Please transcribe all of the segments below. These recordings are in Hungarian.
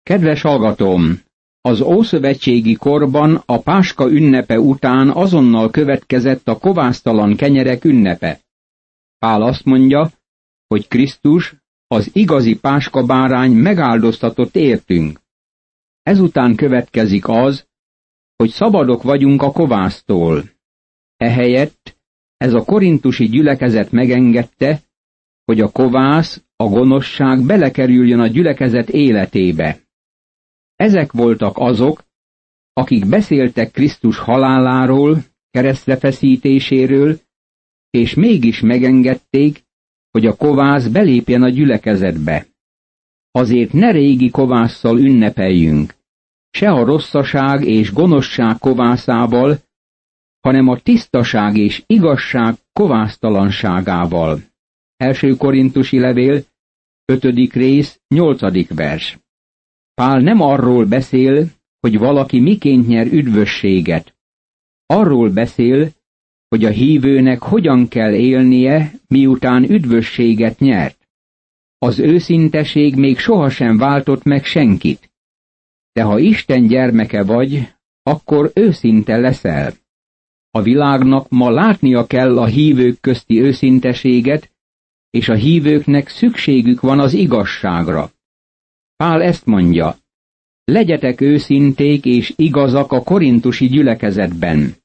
Kedves hallgatóm! Az ószövetségi korban a Páska ünnepe után azonnal következett a kovásztalan kenyerek ünnepe. Pál azt mondja, hogy Krisztus, az igazi páskabárány megáldoztatott értünk. Ezután következik az, hogy szabadok vagyunk a kovásztól. Ehelyett ez a korintusi gyülekezet megengedte, hogy a kovász, a gonoszság belekerüljön a gyülekezet életébe. Ezek voltak azok, akik beszéltek Krisztus haláláról, keresztre feszítéséről, és mégis megengedték, hogy a kovász belépjen a gyülekezetbe. Azért ne régi kovásszal ünnepeljünk, se a rosszaság és gonoszság kovászával, hanem a tisztaság és igazság kovásztalanságával. 1. Korintusi levél, 5. rész, 8. vers. Pál nem arról beszél, hogy valaki miként nyer üdvösséget. Arról beszél, hogy a hívőnek hogyan kell élnie, miután üdvösséget nyert. Az őszinteség még sohasem váltott meg senkit. De ha Isten gyermeke vagy, akkor őszinte leszel. A világnak ma látnia kell a hívők közti őszinteséget, és a hívőknek szükségük van az igazságra. Pál ezt mondja: legyetek őszinték és igazak a korintusi gyülekezetben.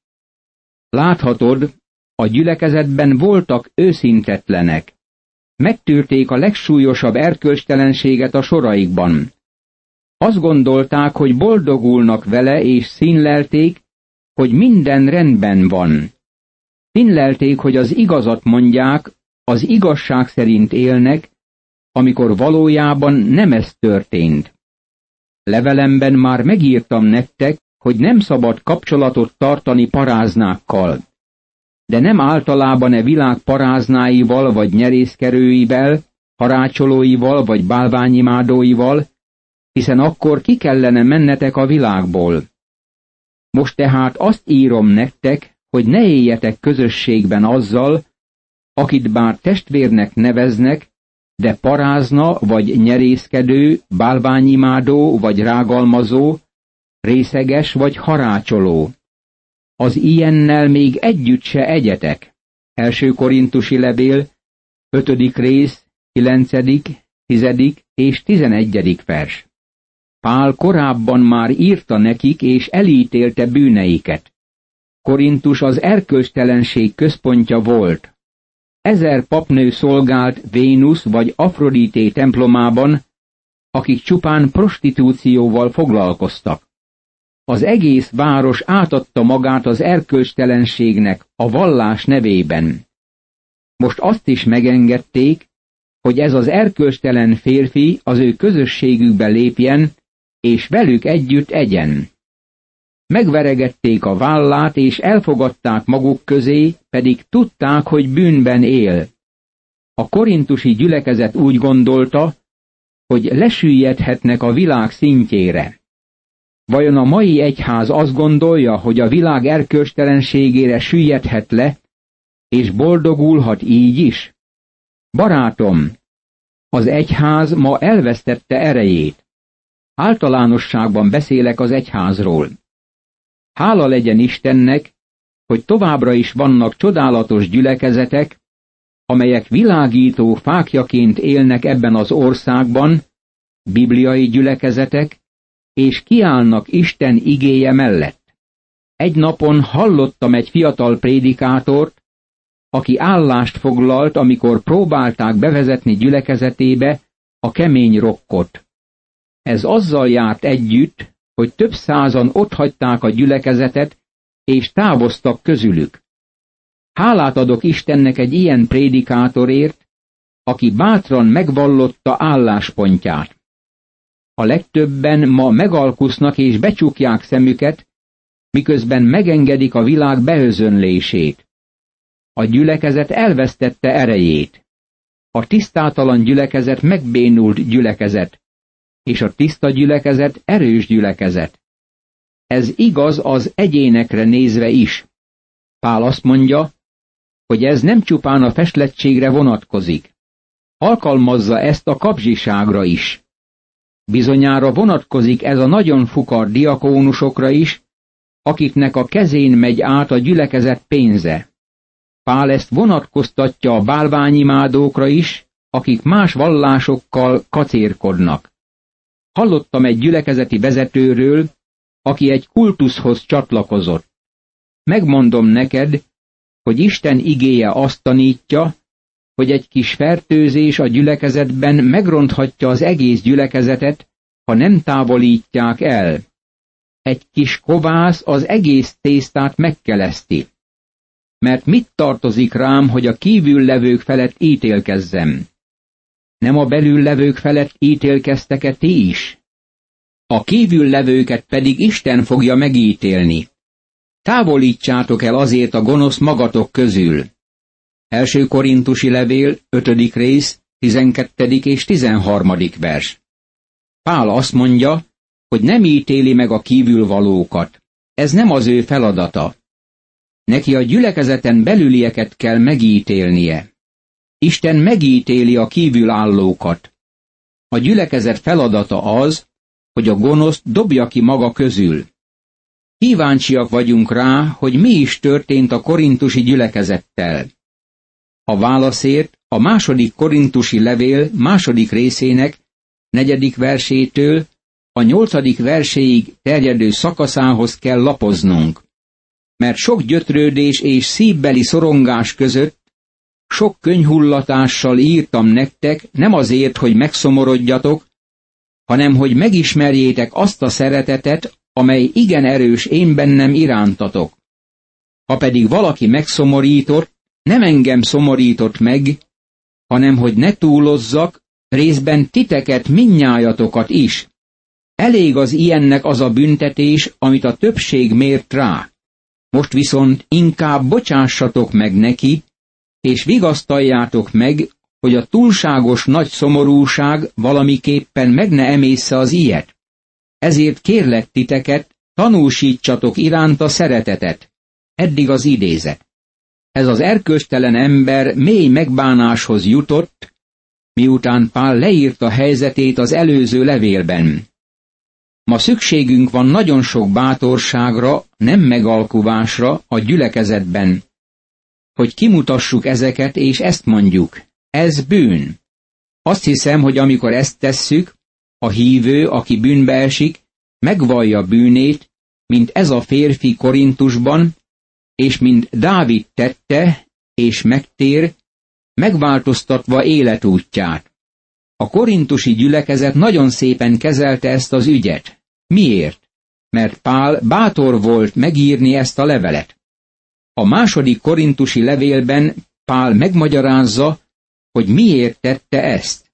Láthatod, a gyülekezetben voltak őszintetlenek. Megtűrték a legsúlyosabb erkölcstelenséget a soraikban. Azt gondolták, hogy boldogulnak vele, és színlelték, hogy minden rendben van. Színlelték, hogy az igazat mondják, az igazság szerint élnek, amikor valójában nem ez történt. Levelemben már megírtam nektek, hogy nem szabad kapcsolatot tartani paráznákkal. De nem általában e világ paráznáival vagy nyerészkerőivel, harácsolóival vagy bálványimádóival, hiszen akkor ki kellene mennetek a világból. Most tehát azt írom nektek, hogy ne éljetek közösségben azzal, akit bár testvérnek neveznek, de parázna vagy nyerészkedő, bálványimádó vagy rágalmazó, részeges vagy harácsoló. Az ilyennel még együtt se egyetek. 1. Korintusi levél, 5. rész, 9., 10. és 11. vers. Pál korábban már írta nekik és elítélte bűneiket. Korintus az erkölcstelenség központja volt. 1000 papnő szolgált Vénusz vagy Afrodité templomában, akik csupán prostitúcióval foglalkoztak. Az egész város átadta magát az erkölcstelenségnek a vallás nevében. Most azt is megengedték, hogy ez az erkölcstelen férfi az ő közösségükbe lépjen, és velük együtt egyen. Megveregették a vállát, és elfogadták maguk közé, pedig tudták, hogy bűnben él. A korintusi gyülekezet úgy gondolta, hogy lesüllyedhetnek a világ szintjére. Vajon a mai egyház azt gondolja, hogy a világ erkölcstelenségére süllyedhet le, és boldogulhat így is? Barátom, az egyház ma elvesztette erejét. Általánosságban beszélek az egyházról. Hála legyen Istennek, hogy továbbra is vannak csodálatos gyülekezetek, amelyek világító fákjaként élnek ebben az országban, bibliai gyülekezetek, és kiállnak Isten igéje mellett. Egy napon hallottam egy fiatal prédikátort, aki állást foglalt, amikor próbálták bevezetni gyülekezetébe a kemény rokkot. Ez azzal járt együtt, hogy több százan otthagyták a gyülekezetet, és távoztak közülük. Hálát adok Istennek egy ilyen prédikátorért, aki bátran megvallotta álláspontját. A legtöbben ma megalkusznak és becsukják szemüket, miközben megengedik a világ beözönlését. A gyülekezet elvesztette erejét. A tisztátalan gyülekezet megbénult gyülekezet, és a tiszta gyülekezet erős gyülekezet. Ez igaz az egyénekre nézve is. Pál azt mondja, hogy ez nem csupán a festlettségre vonatkozik. Alkalmazza ezt a kapzsiságra is. Bizonyára vonatkozik ez a nagyon fukar diakónusokra is, akiknek a kezén megy át a gyülekezet pénze. Pál ezt vonatkoztatja a bálványimádókra is, akik más vallásokkal kacérkodnak. Hallottam egy gyülekezeti vezetőről, aki egy kultuszhoz csatlakozott. Megmondom neked, hogy Isten igéje azt tanítja, hogy egy kis fertőzés a gyülekezetben megronthatja az egész gyülekezetet, ha nem távolítják el. Egy kis kovász az egész tésztát megkeleszti. Mert mit tartozik rám, hogy a kívül levők felett ítélkezzem? Nem a belül levők felett ítélkeztek-e ti is? A kívül levőket pedig Isten fogja megítélni. Távolítsátok el azért a gonosz magatok közül. 1. Korintusi levél, 5. rész, 12. és 13. vers. Pál azt mondja, hogy nem ítéli meg a kívülvalókat. Ez nem az ő feladata. Neki a gyülekezeten belülieket kell megítélnie. Isten megítéli a kívülállókat. A gyülekezet feladata az, hogy a gonoszt dobja ki maga közül. Kíváncsiak vagyunk rá, hogy mi is történt a korintusi gyülekezettel. A válaszért a 2. korintusi levél 2. részének 4. versétől a 8. verséig terjedő szakaszához kell lapoznunk. Mert sok gyötrődés és szívbeli szorongás között sok könyhullatással írtam nektek, nem azért, hogy megszomorodjatok, hanem hogy megismerjétek azt a szeretetet, amely igen erős én bennem irántatok. Ha pedig valaki megszomorított, nem engem szomorított meg, hanem hogy ne túlozzak, részben titeket mindnyájatokat is. Elég az ilyennek az a büntetés, amit a többség mért rá. Most viszont inkább bocsássatok meg neki, és vigasztaljátok meg, hogy a túlságos nagy szomorúság valamiképpen meg ne emészze az ilyet. Ezért kérlek titeket, tanúsítsatok iránta szeretetet. Eddig az idézet. Ez az erkölcstelen ember mély megbánáshoz jutott, miután Pál leírta a helyzetét az előző levélben. Ma szükségünk van nagyon sok bátorságra, nem megalkuvásra a gyülekezetben, hogy kimutassuk ezeket, és ezt mondjuk. Ez bűn. Azt hiszem, hogy amikor ezt tesszük, a hívő, aki bűnbe esik, megvallja bűnét, mint ez a férfi Korintusban, és mint Dávid tette, és megtér, megváltoztatva életútját. A korintusi gyülekezet nagyon szépen kezelte ezt az ügyet. Miért? Mert Pál bátor volt megírni ezt a levelet. A 2. korintusi levélben Pál megmagyarázza, hogy miért tette ezt.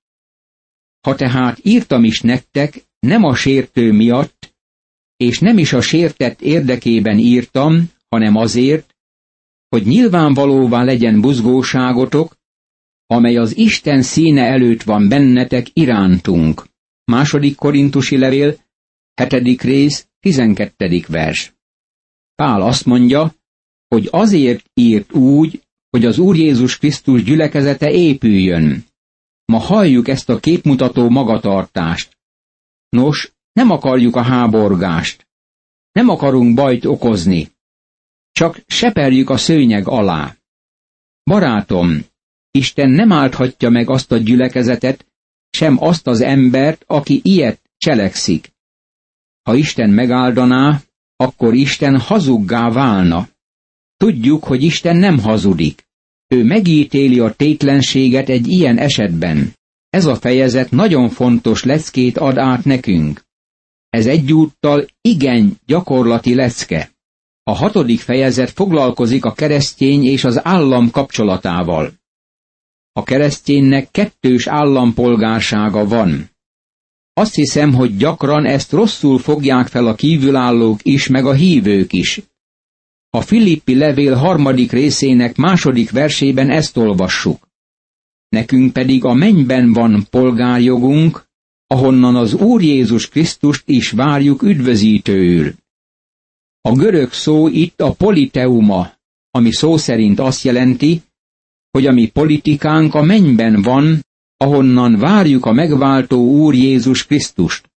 Ha tehát írtam is nektek, nem a sértő miatt, és nem is a sértett érdekében írtam, hanem azért, hogy nyilvánvalóvá legyen buzgóságotok, amely az Isten színe előtt van bennetek irántunk. 2. korintusi levél, 7. rész, 12. vers. Pál azt mondja, hogy azért írt úgy, hogy az Úr Jézus Krisztus gyülekezete épüljön. Ma halljuk ezt a képmutató magatartást. Nos, nem akarjuk a háborgást. Nem akarunk bajt okozni. Csak seperjük a szőnyeg alá. Barátom, Isten nem álthatja meg azt a gyülekezetet, sem azt az embert, aki ilyet cselekszik. Ha Isten megáldaná, akkor Isten hazuggá válna. Tudjuk, hogy Isten nem hazudik. Ő megítéli a tétlenséget egy ilyen esetben. Ez a fejezet nagyon fontos leckét ad át nekünk. Ez egyúttal igen gyakorlati lecke. A 6. fejezet foglalkozik a keresztény és az állam kapcsolatával. A kereszténynek kettős állampolgársága van. Azt hiszem, hogy gyakran ezt rosszul fogják fel a kívülállók is, meg a hívők is. A Filippi levél 3. részének 2. versében ezt olvassuk. Nekünk pedig a mennyben van polgárjogunk, ahonnan az Úr Jézus Krisztust is várjuk üdvözítőül. A görög szó itt a politeuma, ami szó szerint azt jelenti, hogy a mi politikánk a mennyben van, ahonnan várjuk a megváltó Úr Jézus Krisztust.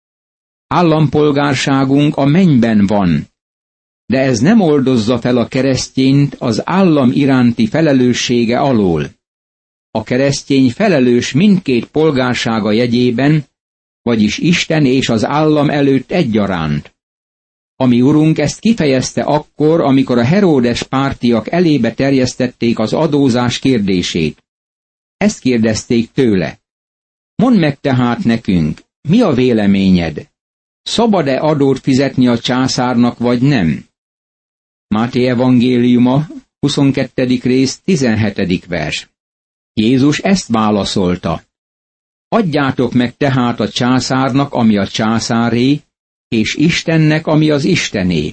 Állampolgárságunk a mennyben van, de ez nem oldozza fel a keresztényt az állam iránti felelőssége alól. A keresztény felelős mindkét polgársága jegyében, vagyis Isten és az állam előtt egyaránt. A mi Urunk ezt kifejezte akkor, amikor a Heródes pártiak elébe terjesztették az adózás kérdését. Ezt kérdezték tőle. Mondd meg tehát nekünk, mi a véleményed? Szabad-e adót fizetni a császárnak, vagy nem? Máté evangéliuma, 22. rész, 17. vers. Jézus ezt válaszolta. Adjátok meg tehát a császárnak, ami a császáré, és Istennek, ami az Istené.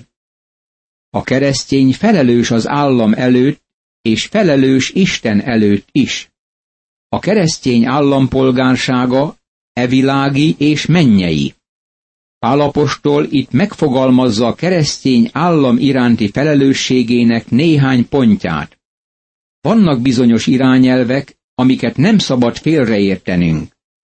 A keresztény felelős az állam előtt, és felelős Isten előtt is. A keresztény állampolgársága evilági és mennyei. Pál apostol itt megfogalmazza a keresztény állam iránti felelősségének néhány pontját. Vannak bizonyos irányelvek, amiket nem szabad félreértenünk.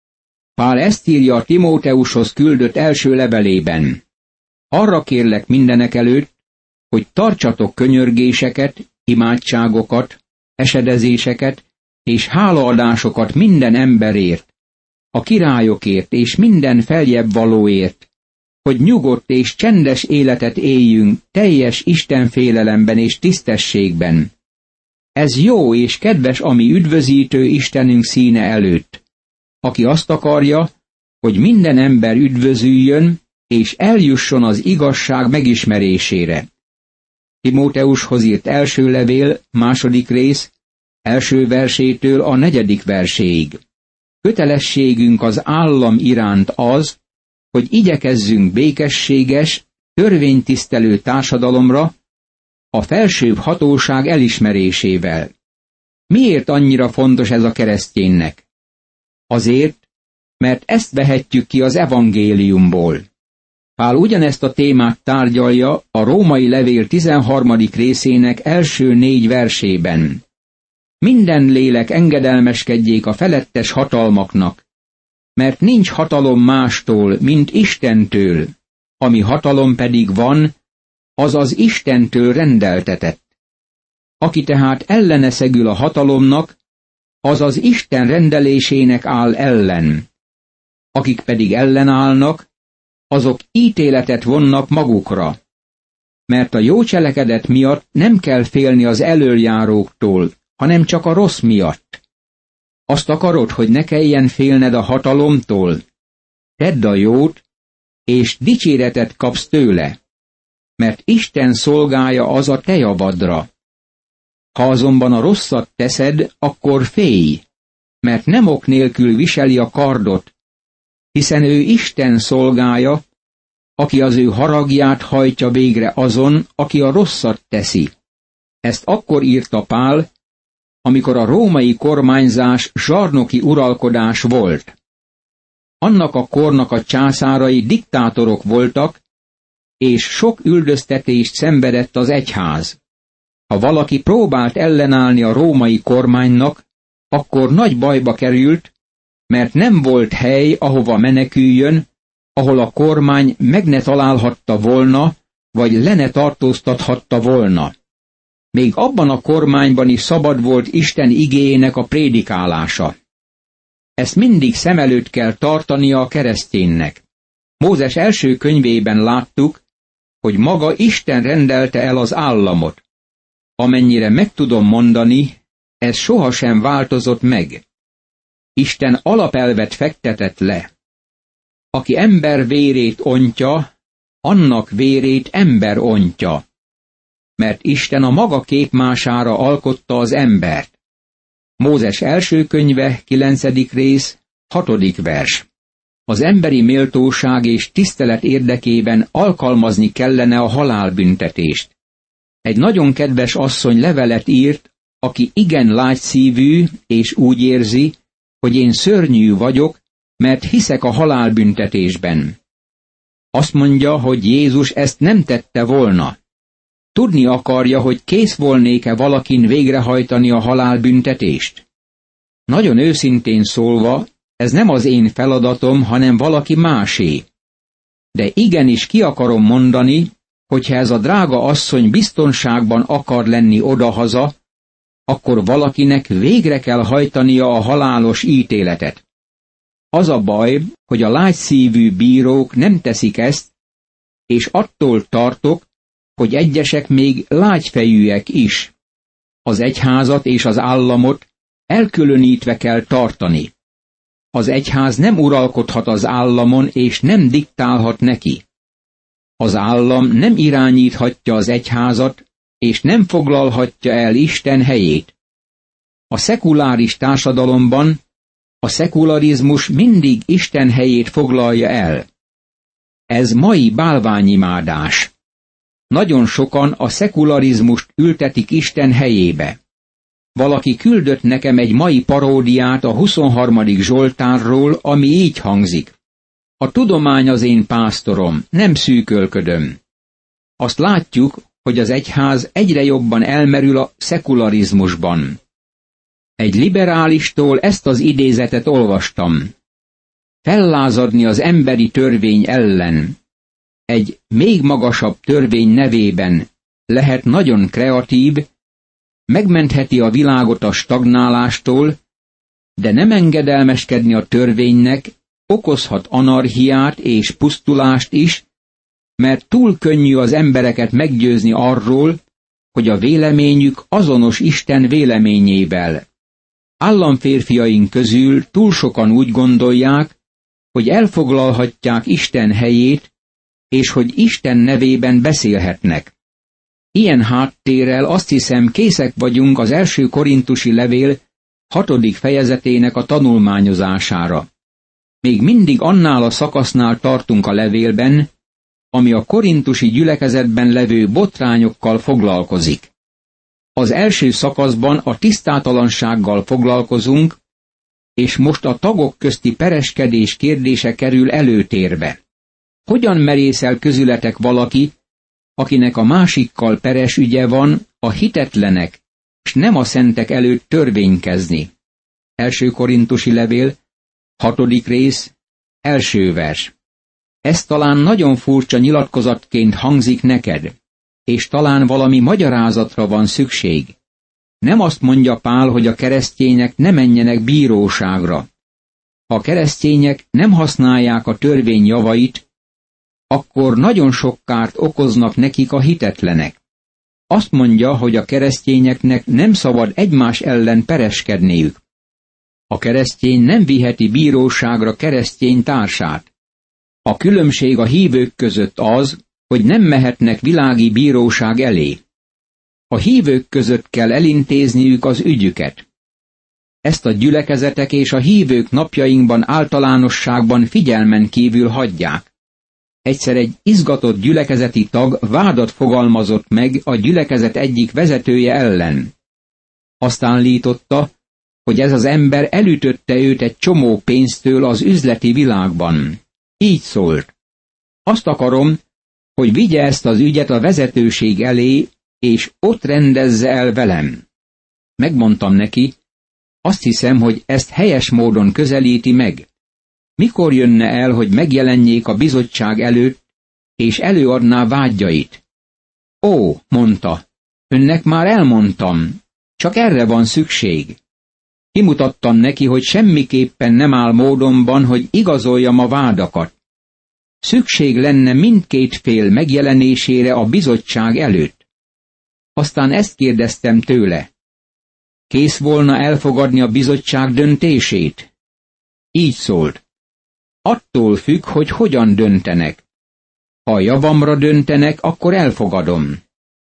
Pál ezt írja a Timóteushoz küldött első levelében. Arra kérlek mindenekelőtt, hogy tartsatok könyörgéseket, imádságokat, esedezéseket és hálaadásokat minden emberért, a királyokért és minden feljebb valóért, hogy nyugodt és csendes életet éljünk teljes istenfélelemben és tisztességben. Ez jó és kedves a mi üdvözítő Istenünk színe előtt, aki azt akarja, hogy minden ember üdvözüljön, és eljusson az igazság megismerésére. Timóteushoz írt első levél, 2. rész, 1. versétől a 4. verséig. Kötelességünk az állam iránt az, hogy igyekezzünk békességes, törvénytisztelő társadalomra, a felsőbb hatóság elismerésével. Miért annyira fontos ez a kereszténynek? Azért, mert ezt vehetjük ki az evangéliumból. Pál ugyanezt a témát tárgyalja a római levél 13. részének első 4 versében. Minden lélek engedelmeskedjék a felettes hatalmaknak, mert nincs hatalom mástól, mint Istentől, ami hatalom pedig van, az az Istentől rendeltetett. Aki tehát ellene szegül a hatalomnak, az az Isten rendelésének áll ellen. Akik pedig ellenállnak, azok ítéletet vonnak magukra. Mert a jó cselekedet miatt nem kell félni az elöljáróktól, hanem csak a rossz miatt. Azt akarod, hogy ne kelljen félned a hatalomtól? Tedd a jót, és dicséretet kapsz tőle, mert Isten szolgája az a te javadra. Ha azonban a rosszat teszed, akkor félj, mert nem ok nélkül viseli a kardot, hiszen ő Isten szolgája, aki az ő haragját hajtja végre azon, aki a rosszat teszi. Ezt akkor írta Pál, amikor a római kormányzás zsarnoki uralkodás volt. Annak a kornak a császárai diktátorok voltak, és sok üldöztetést szenvedett az egyház. Ha valaki próbált ellenállni a római kormánynak, akkor nagy bajba került, mert nem volt hely, ahova meneküljön, ahol a kormány meg ne találhatta volna, vagy le ne tartóztathatta volna. Még abban a kormányban is szabad volt Isten igéjének a prédikálása. Ezt mindig szem előtt kell tartania a kereszténynek. Mózes első könyvében láttuk, hogy maga Isten rendelte el az államot. Amennyire meg tudom mondani, ez sohasem változott meg. Isten alapelvet fektetett le. Aki ember vérét ontja, annak vérét ember ontja. Mert Isten a maga képmására alkotta az embert. Mózes első könyve, 9. rész, 6. vers. Az emberi méltóság és tisztelet érdekében alkalmazni kellene a halálbüntetést. Egy nagyon kedves asszony levelet írt, aki igen lágyszívű, és úgy érzi, hogy én szörnyű vagyok, mert hiszek a halálbüntetésben. Azt mondja, hogy Jézus ezt nem tette volna. Tudni akarja, hogy kész volnék-e valakin végrehajtani a halálbüntetést? Nagyon őszintén szólva, ez nem az én feladatom, hanem valaki másé. De igenis ki akarom mondani, hogyha ez a drága asszony biztonságban akar lenni odahaza, akkor valakinek végre kell hajtania a halálos ítéletet. Az a baj, hogy a lágyszívű bírók nem teszik ezt, és attól tartok, hogy egyesek még lágyfejűek is. Az egyházat és az államot elkülönítve kell tartani. Az egyház nem uralkodhat az államon, és nem diktálhat neki. Az állam nem irányíthatja az egyházat, és nem foglalhatja el Isten helyét. A szekuláris társadalomban a szekularizmus mindig Isten helyét foglalja el. Ez mai bálványimádás. Nagyon sokan a szekularizmust ültetik Isten helyébe. Valaki küldött nekem egy mai paródiát a 23. Zsoltárról, ami így hangzik. A tudomány az én pásztorom, nem szűkölködöm. Azt látjuk, hogy az egyház egyre jobban elmerül a szekularizmusban. Egy liberálistól ezt az idézetet olvastam. Fellázadni az emberi törvény ellen, egy még magasabb törvény nevében lehet nagyon kreatív, megmentheti a világot a stagnálástól, de nem engedelmeskedni a törvénynek okozhat anarchiát és pusztulást is, mert túl könnyű az embereket meggyőzni arról, hogy a véleményük azonos Isten véleményével. Államférfiaink közül túl sokan úgy gondolják, hogy elfoglalhatják Isten helyét, és hogy Isten nevében beszélhetnek. Ilyen háttérrel azt hiszem készek vagyunk az 1. Korintusi levél 6. fejezetének a tanulmányozására. Még mindig annál a szakasznál tartunk a levélben, ami a korintusi gyülekezetben levő botrányokkal foglalkozik. Az első szakaszban a tisztátalansággal foglalkozunk, és most a tagok közti pereskedés kérdése kerül előtérbe. Hogyan merészel közületek valaki, akinek a másikkal peres ügye van, a hitetlenek, s nem a szentek előtt törvénykezni? 1. Korintusi levél, 6. rész, 1. vers. Ez talán nagyon furcsa nyilatkozatként hangzik neked, és talán valami magyarázatra van szükség. Nem azt mondja Pál, hogy a keresztények ne menjenek bíróságra. Ha a keresztények nem használják a törvény javait, akkor nagyon sok kárt okoznak nekik a hitetlenek. Azt mondja, hogy a keresztényeknek nem szabad egymás ellen pereskedniük. A keresztény nem viheti bíróságra keresztény társát. A különbség a hívők között az, hogy nem mehetnek világi bíróság elé. A hívők között kell elintézniük az ügyüket. Ezt a gyülekezetek és a hívők napjainkban általánosságban figyelmen kívül hagyják. Egyszer egy izgatott gyülekezeti tag vádat fogalmazott meg a gyülekezet egyik vezetője ellen. Azt állította, hogy ez az ember elütötte őt egy csomó pénztől az üzleti világban. Így szólt: azt akarom, hogy vigye ezt az ügyet a vezetőség elé, és ott rendezze el velem. Megmondtam neki, azt hiszem, hogy ezt helyes módon közelíti meg. Mikor jönne el, hogy megjelenjék a bizottság előtt, és előadná vágyait? Ó, mondta, önnek már elmondtam, csak erre van szükség. Kimutattam neki, hogy semmiképpen nem áll módonban, hogy igazoljam a vádakat. Szükség lenne mindkét fél megjelenésére a bizottság előtt. Aztán ezt kérdeztem tőle: kész volna elfogadni a bizottság döntését? Így szólt: attól függ, hogy hogyan döntenek. Ha a javamra döntenek, akkor elfogadom.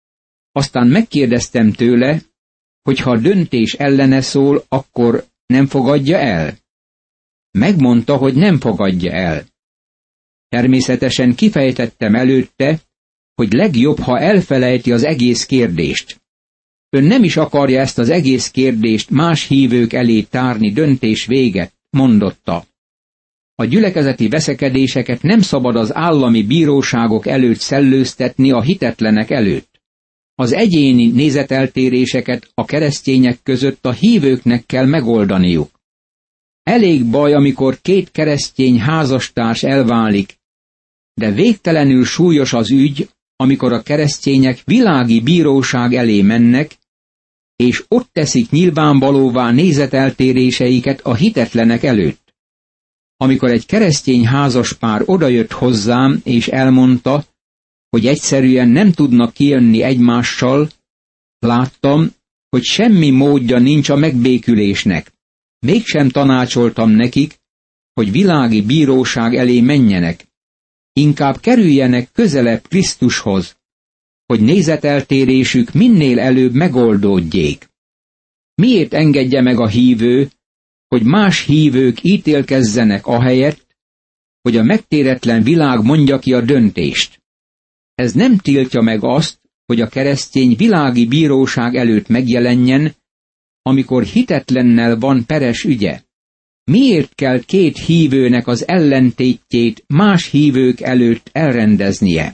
Aztán megkérdeztem tőle, hogy ha a döntés ellene szól, akkor nem fogadja el? Megmondta, hogy nem fogadja el. Természetesen kifejtettem előtte, hogy legjobb, ha elfelejti az egész kérdést. Ön nem is akarja ezt az egész kérdést más hívők elé tárni döntés véget, mondotta. A gyülekezeti veszekedéseket nem szabad az állami bíróságok előtt szellőztetni a hitetlenek előtt. Az egyéni nézeteltéréseket a keresztények között a hívőknek kell megoldaniuk. Elég baj, amikor két keresztény házastárs elválik, De végtelenül súlyos az ügy, amikor a keresztények világi bíróság elé mennek, és ott teszik nyilvánvalóvá nézeteltéréseiket a hitetlenek előtt. Amikor egy keresztény házaspár odajött hozzám, és elmondta, hogy egyszerűen nem tudnak kijönni egymással, láttam, hogy semmi módja nincs a megbékülésnek. Mégsem tanácsoltam nekik, hogy világi bíróság elé menjenek. Inkább kerüljenek közelebb Krisztushoz, hogy nézeteltérésük minél előbb megoldódjék. Miért engedje meg a hívő, hogy más hívők ítélkezzenek ahelyett, hogy a megtéretlen világ mondja ki a döntést? Ez nem tiltja meg azt, hogy a keresztény világi bíróság előtt megjelenjen, amikor hitetlennel van peres ügye. Miért kell két hívőnek az ellentétjét más hívők előtt elrendeznie?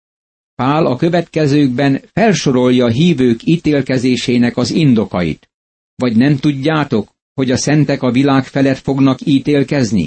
Pál a következőkben felsorolja a hívők ítélkezésének az indokait. Vagy nem tudjátok, hogy a szentek a világ felett fognak ítélkezni?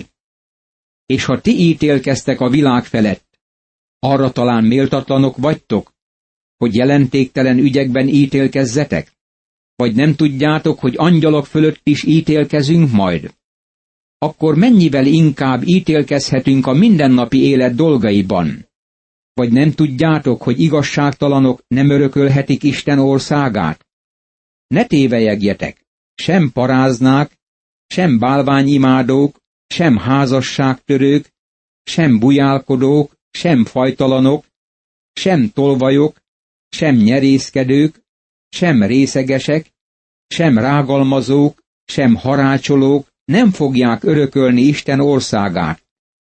És ha ti ítélkeztek a világ felett, arra talán méltatlanok vagytok, hogy jelentéktelen ügyekben ítélkezzetek? Vagy nem tudjátok, hogy angyalok fölött is ítélkezünk majd? Akkor mennyivel inkább ítélkezhetünk a mindennapi élet dolgaiban? Vagy nem tudjátok, hogy igazságtalanok nem örökölhetik Isten országát? Ne tévelyegjetek, sem paráznák, sem bálványimádók, sem házasságtörők, sem bujálkodók, sem fajtalanok, sem tolvajok, sem nyerészkedők, sem részegesek, sem rágalmazók, sem harácsolók nem fogják örökölni Isten országát.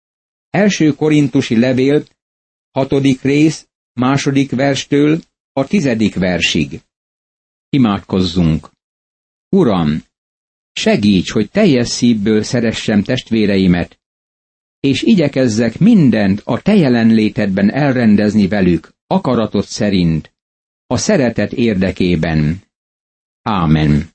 1. Korintusi levél, 6. rész, 2. verstől a 10. versig. Imádkozzunk! Uram, segíts, hogy teljes szívből szeressem testvéreimet, és igyekezzek mindent a te jelenlétedben elrendezni velük, akaratod szerint, a szeretet érdekében. Ámen.